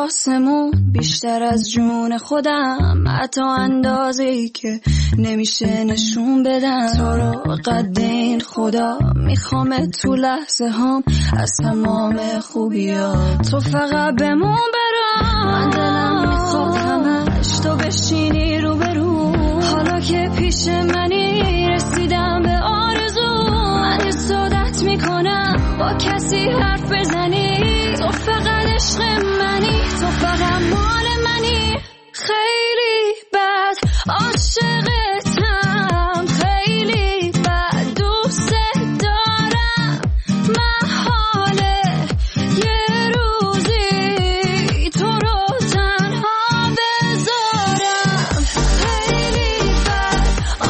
واسمون بیشتر از جون خودم، حتی اندازه‌ای که نمیشه نشون بدم. تو رو قد این خدا میخوام تو لحظه هام، از تمام خوبیا تو فقط بمون برام. من دلم میخواد همش تو بشینی رو برو، حالا که پیش منی رسیدم به آرزو. من استادت میکنم با کسی حرف بزنی، تو فقط عشق منی، تو فقط مال منی. خیلی بد عاشقتم، خیلی بد دوست دارم. محاله یه روزی تو رو تنها بذارم. خیلی بد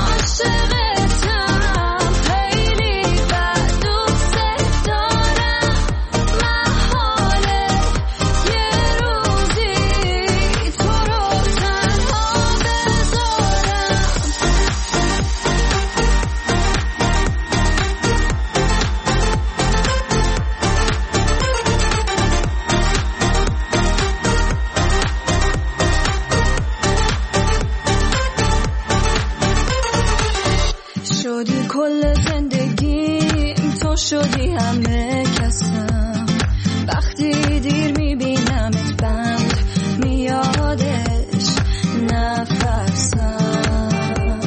عاشقتم، خیلی بد دوست دارم. محاله یه روزی تو رو تنها بذارم. شدی کل زندگیم، تو شدی همه کسم. وقتی دیر میبینمت بند میادش نفسم.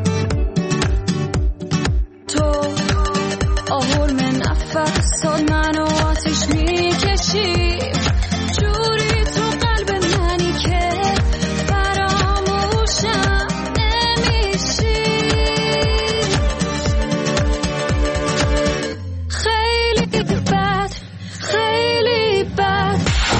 تو آهرم نفسات منو آتیش میکشی، جوری تو قلب منی که فراموشم نمیشی. خیلی بد، خیلی بد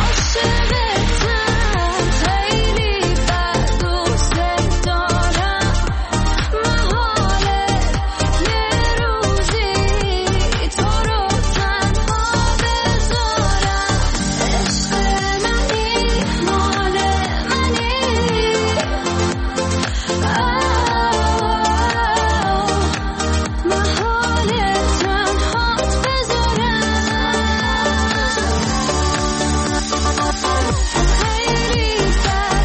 عاشقتم، خیلی بد دوست دارم. محاله یه روزی تو رو تنها بذارم. عشق منی، مال منی. محاله تنهات بذارم. خیلی بد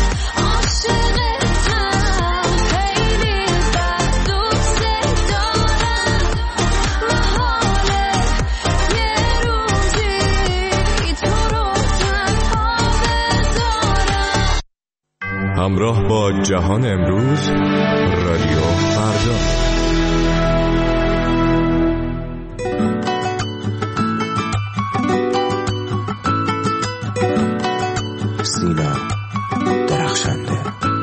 عاشقتم، خیلی بد دوست دارم. محاله یه روزی تو رو تنها بذارم. همراه با جهان امروز، رادیو فردا. سینا درخشنده.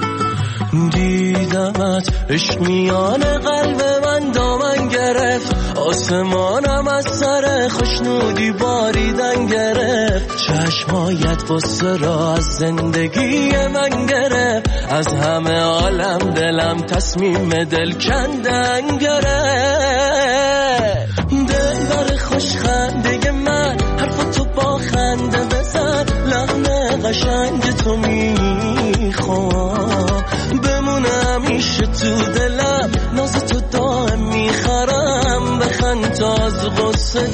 دیدمت عشق میان قلب من دامن گرفت، آسمانم از سر خوشنودی باریدن گرفت. چشمایت قصه را از زندگی من گرفت، از همه عالم دلم تصمیم دل کندن گرفت. دلبر خوشخنده من حرف تو با خنده بزن، لحن قشنگ تو میخوام بمونه همیشه تو دلم. ناز تو دائم میخرم، بخند تا از غصه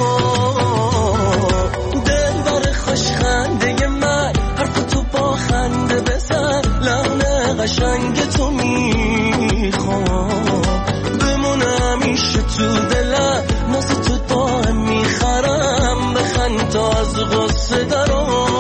دارم. دلبر خوشخنده من حرف تو با خنده بزن، لحن قشنگ تو میخوام بمونه همیشه تو دلم. ناز تو دائم میخرم، بخند تا از غصه دارم.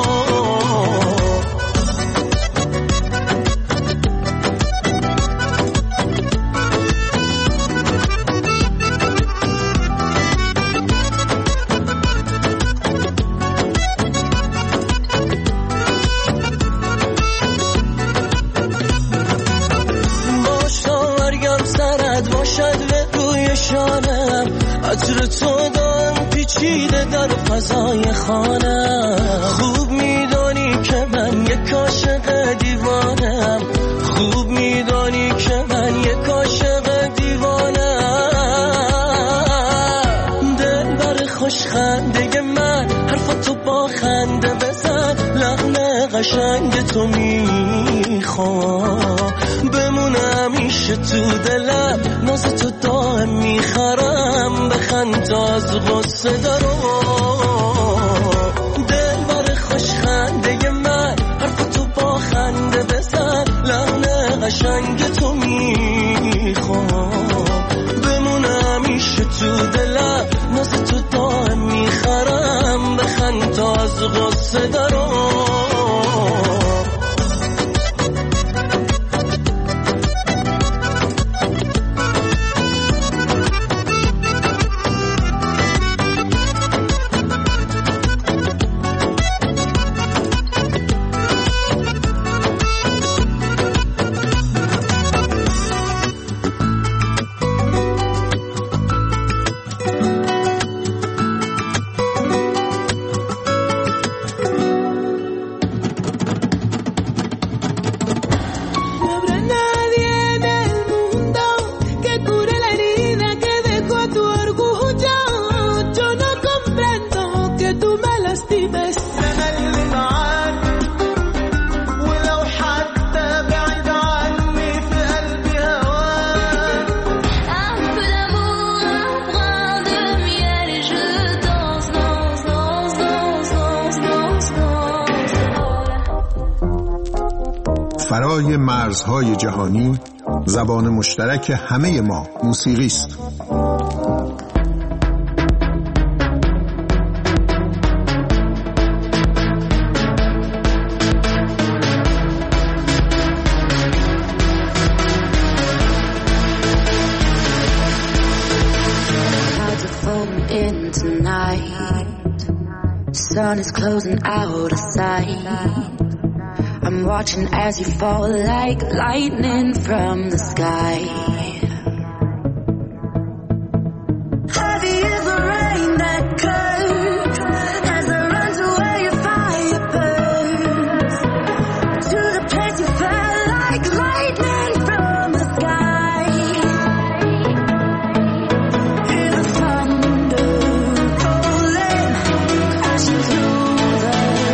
عطر تو دارم پیچیده در فضای خانم. خوب میدانی که من یک عاشق دیوانم، خوب میدانی که من یک عاشق دیوانم. دلبر خوشخنده من حرف تو با خنده بزن، لحن قشنگ تو میخوام بمونه همیشه تو دلم. ناز تو دائم میخرم، بخند تا از غصه دارم. دلبر خوشخنده من رنگ تو میخوام بمونه همیشه تو دلم ناز تو دائم میخرم بخند تا از غصه دارم فرای مرزهای جهانی زبان مشترک همه ما موسیقی است. Sun is closing out of sight. I'm watching as you fall like lightning from the sky. Heavy is the rain that curves as I run to where your fire burns. To the place you fell like lightning from the sky. Hear the thunder rolling, crashing through the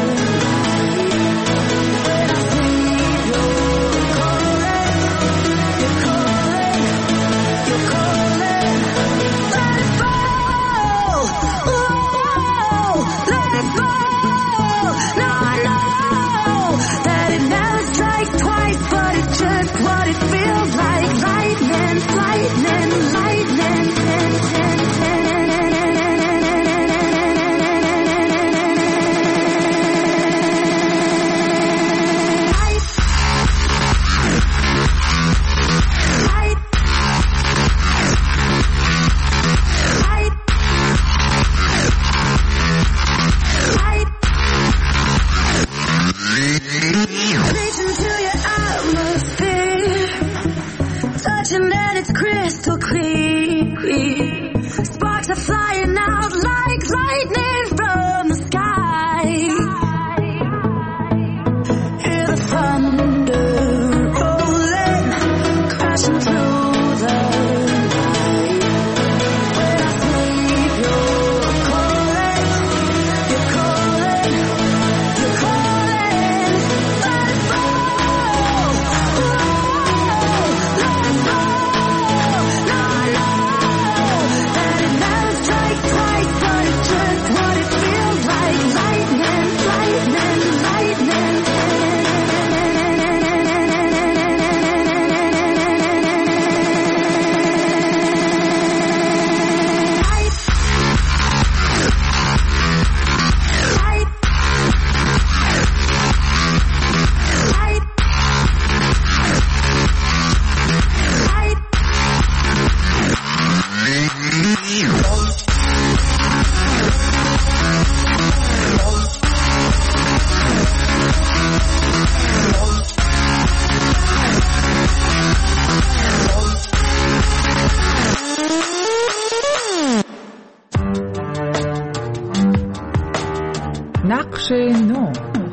نقش نو.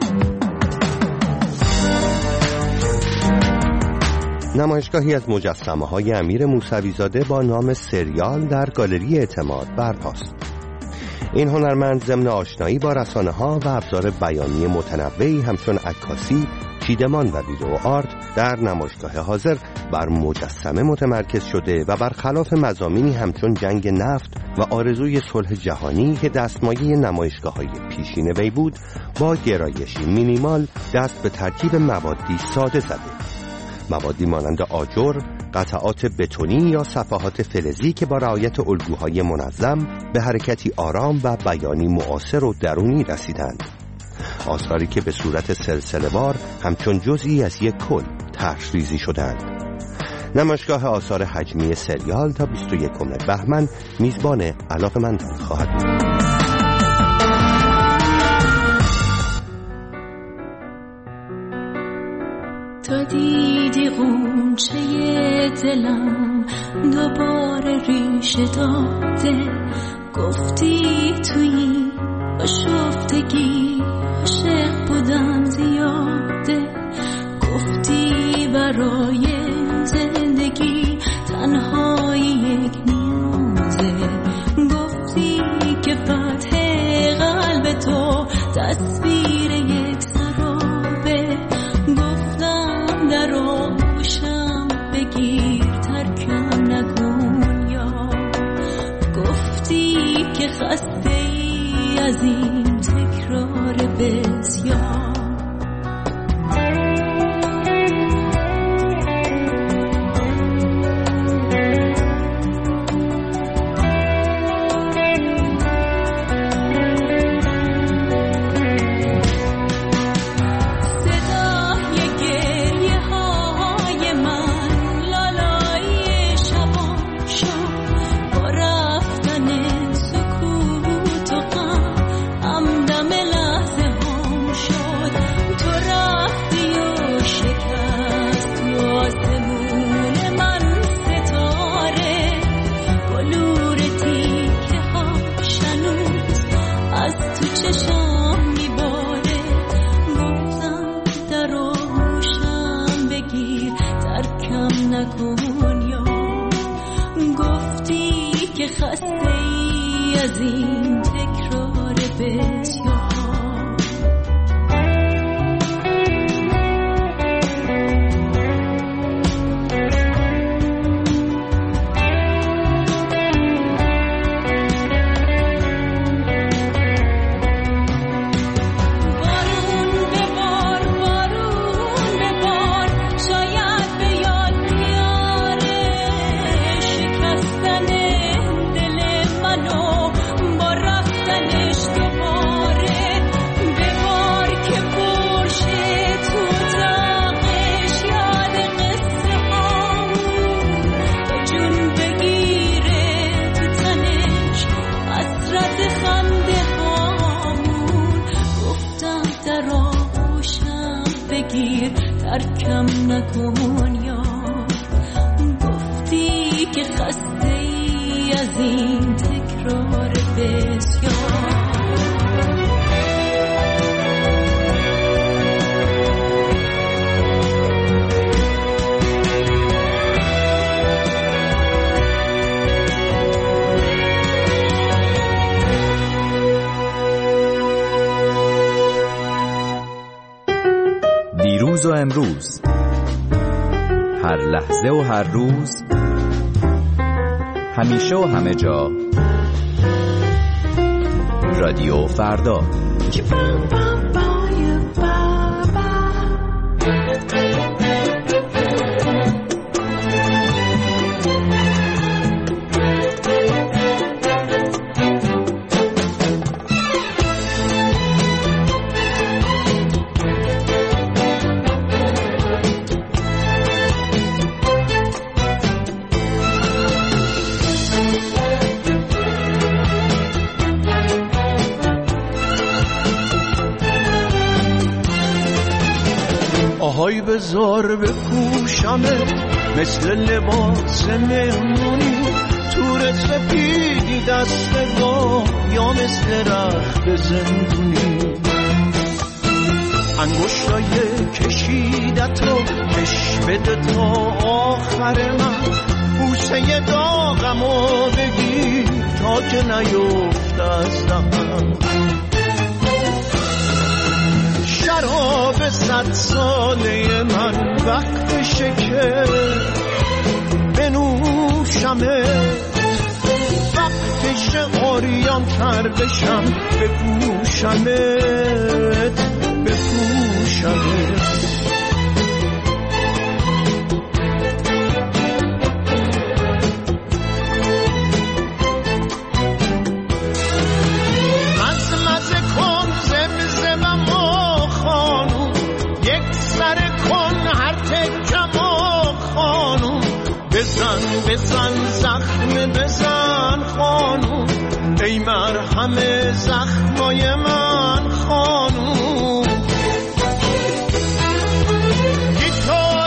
نمایشگاهی از مجسمه‌های امیر موسوی‌زاده با نام سریال در گالری اعتماد برپاست. این هنرمند ضمن آشنایی با رسانه‌ها و ابزار بیانی متنوعی همچون عکاسی، چیدمان و ویدئو آرت در نمایشگاه حاضر بر مجسمه متمرکز شده و برخلاف مضامینی همچون جنگ نفت و آرزوی صلح جهانی که دستمایه نمایشگاه‌های پیشین وی بود، با گرایشی مینیمال دست به ترکیب موادی ساده زده. موادی مانند آجر، قطعات بتونی یا صفحات فلزی که با رعایت الگوهای منظم به حرکتی آرام و بیانی معاصر و درونی رسیدند. آثاری که به صورت سلسله‌وار همچون جزئی از یک کل طرح‌ریزی شدند. نمایشگاه آثار حجمی سریال تا 21 بهمن میزبان علاقه‌مندان خواهد بود. تو دیدی غنچه دلم دوباره ریشه داده، گفتی توی آشفتگی عاشق بودن زیاده، گفتی برای زندگی تنهایی یک نیازه، گفتی که فتح قلب تو تصویر یک سرابه، گفتم در آغوشم بگیر ترکم نکن یا، گفتی که خسته ای از این تکرار بسیار. ترکم نکن یا، گفتی که خسته ای از این تکرار بسیار. دیروز و امروز، هر لحظه و هر روز، همیشه و همه جا، رادیو فردا. آهای بذار بپوشمت مثل لباس مهمونی، تور سپیدی دستگاه یا مثل رخت زندونی، انگشتای کشیدتو کش بده تا آخر من، بوسه داغمو بگیر تا که نیفت از دهنم، شراب 100 ساله من وقتشه که بنوشمت، وقتشه آریان تر بشم بپوشمت بپوشمت. بزن بزن زخم بزن خانوم، ای مرهم زخمای من خانوم. گیتار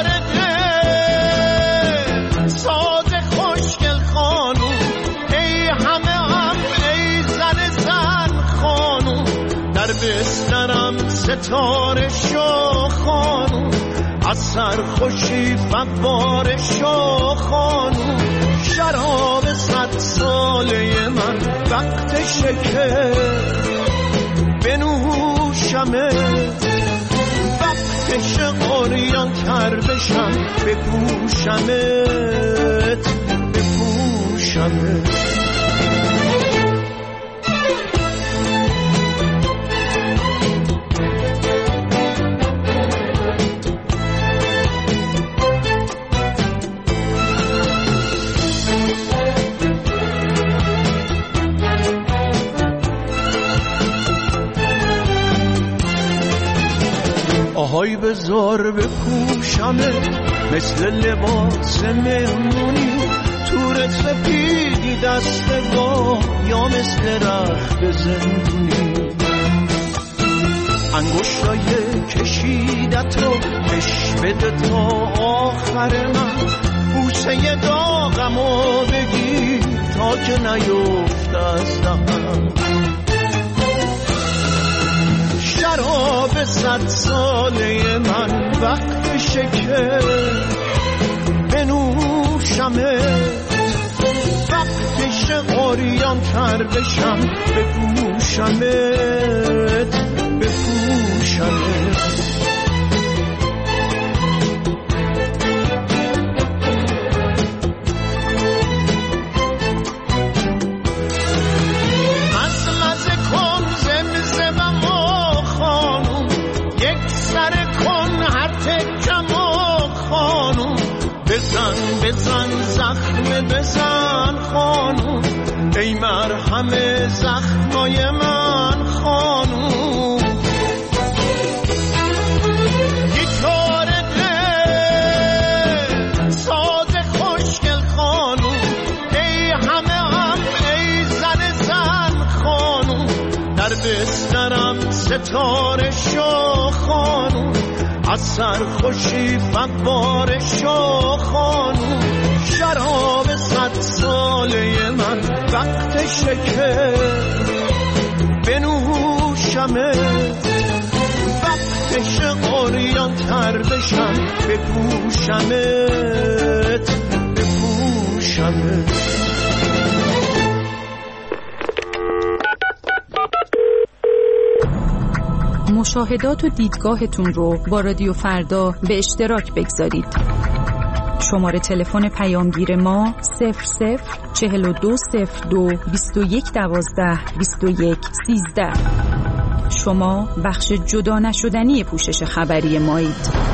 دل ساز خوشگل خانوم، ای همه ای زن زن خانوم. در بسترم ستاره شو خانوم، از سرخوشی فواره شو خانوم. شراب 100 ساله من وقت شکر بنوشمه، وقتش قریان تر بشم بپوشمت بپوشمت. آهای بزار بپوشمه مثل لباس مهمونی، تور سپیدی دست با یا مثل رخت زندونی. انگشتای کشیدت رو کش بده تا آخر من، بوسه داغمو بگیر تا که نیفته از دهنم. شراب 100 ساله من وقت شکر بنوشمه، وقتش قریان تر بشم بپوشمت بپوشمت. بزن بزن زخم بزن خانوم، ای مرهم زخمای من خانوم. گیتار دل ساز خوشگل خانوم، ای همه ای زن زن خانوم. در بسترم ستاره شو خانوم، از سرخوشی فواره شو خانوم. شراب 100 ساله من وقت شکر بنوشمه، وقتش قریان تر بشم بپوشمت بپوشمت. مشاهدات و دیدگاهتون رو با رادیو فردا به اشتراک بگذارید. شماره تلفن پیامگیر ما 00420221122113. شما بخش جدا نشدنی پوشش خبری مایید.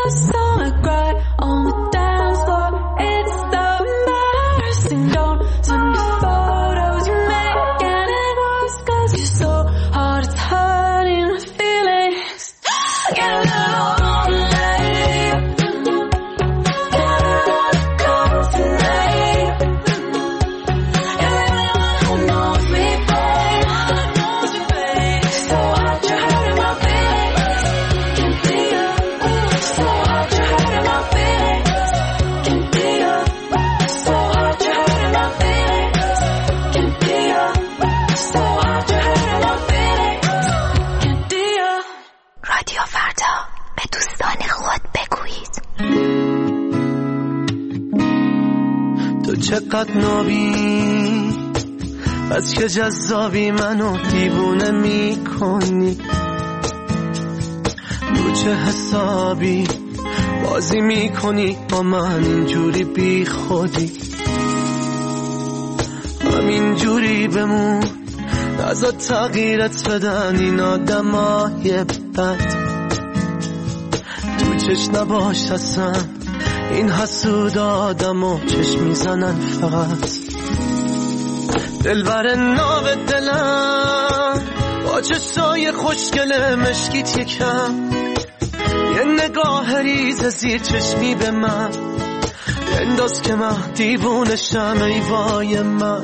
چقدر نابی بس که جذابی منو دیوونه میکنی رو چه حسابی بازی میکنی با من اینجوری بی خودی همینجوری بمون نذار تغییرت بدن این آدمای بد تو چش نباش اصلا این حسود آدمو چشم میزنن فقط دلبر ناب دلم با چشای خوشگل مشکیت یکم یه نگاه ریز زیر چشمی به من بنداز که من دیوونشم ای وای من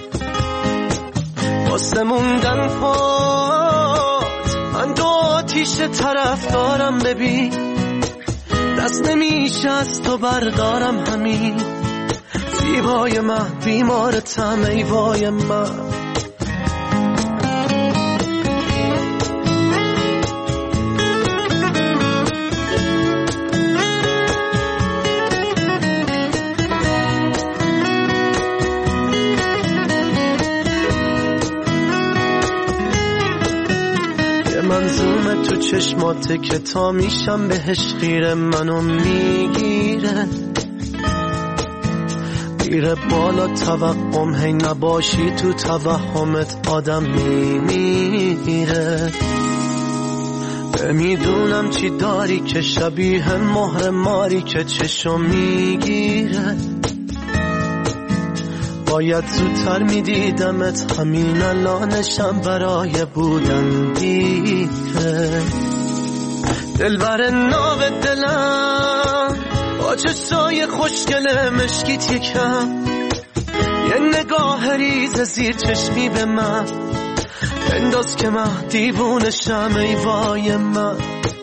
واسه موندن پات من دو آتیش طرف دارم ببین دست نمیشه از تو بردارم همین زیبای من بیمارتم ای وای من منظومه تو چشماته که تا میشم بهش خیره منو میگیره میره بالا توقم هی نباشی تو توهمت آدم میمیره نمیدونم چی داری که شبیه مهر ماری که چشم میگیره باید زودتر میدیدمت همین الانشم برای بودن دیره دلبر ناب دلم با چشای خوشگل مشکیت یکم یه نگاه ریز زیر چشمی به من بنداز که من دیوونشم ای وای من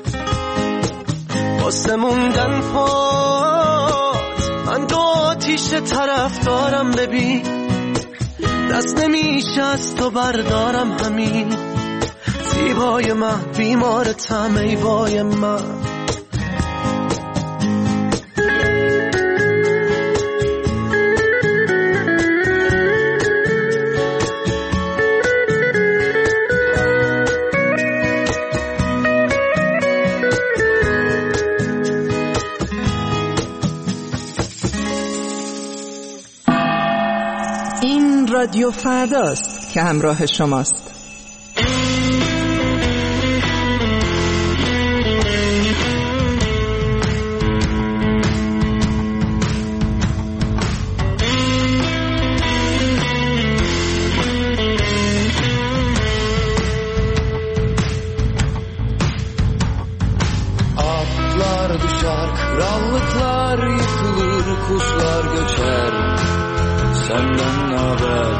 واسه موندن پات من دو آتیش طرف دارم ببین دست نمیشه از تو بردارم همین زیبای من بیمارتم ای وای من رادیو فرداست که همراه شماست. Atlar düşer, krallıklar yıkılır, kuşlar göçer. Senden haber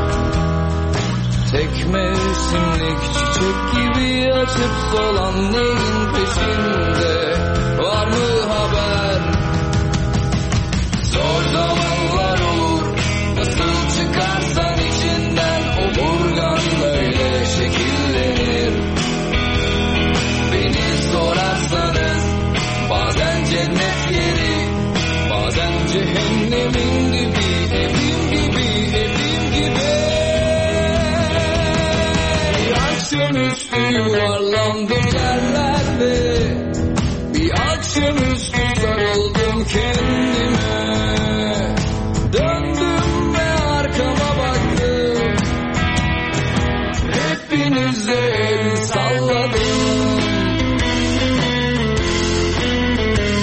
tek mevsimlik çiçek gibi açıp solan neyin peşinde var mı haber? Zor zamanlar olur nasıl çıkarsan içinden omurgan böyle şekillenir. Beni sorarsanız bazen cennet yeri bazen cehennemin dibi evim gibi bir akşamüstü yuvarlandım yerlerde bir akşamüstü sarıldım kendime döndüm ve arkama baktım hepinize el salladım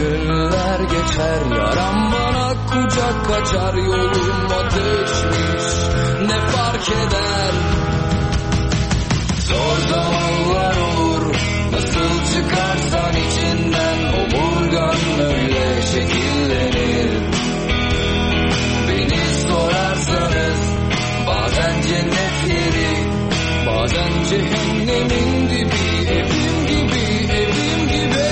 günler geçer, yaram bana kucak kaçar, yolum ateşmiş ne fark eder. Zor zamanlar olur, nasıl çıkarsan içinden, omurgan öyle şekillenir. Beni sorarsanız bazen cennet yeri, bazen cehennemin dibi, evim gibi, evim gibi.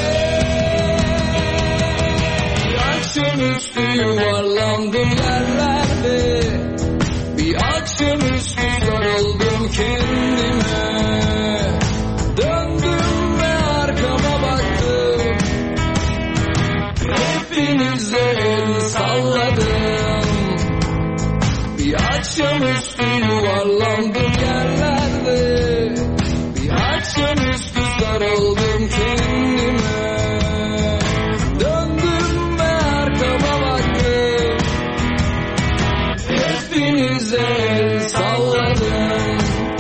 Bir akşamüstü yuvarlandım yerlerde, bir akşamüstü sarıldım kendime. Döndüm ve arkama baktım, hepinize el salladım. Bir akşamüstü yuvarlandım yerlerde, bir akşamüstü sarıldım kendime. Döndüm ve arkama baktım, hepinize el salladım.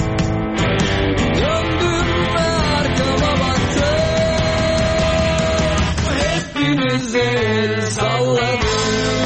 Döndüm ve arkama baktım, hepinize el salladım.